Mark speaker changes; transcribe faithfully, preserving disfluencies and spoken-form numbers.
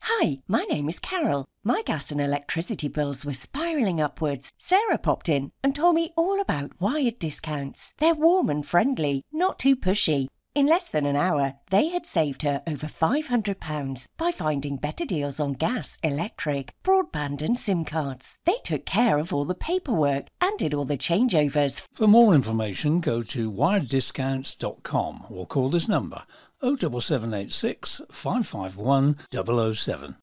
Speaker 1: Hi, my name is Carol. My gas and electricity bills were spiralling upwards. Sarah popped in and told me all about Wired discounts. They're warm and friendly, not too pushy. In less than an hour, they had saved her over five hundred pounds by finding better deals on gas, electric, broadband and SIM cards. They took care of all the paperwork and did all the changeovers.
Speaker 2: For more information, go to wired discounts dot com or call this number oh seven seven eight six, five five one, double oh seven.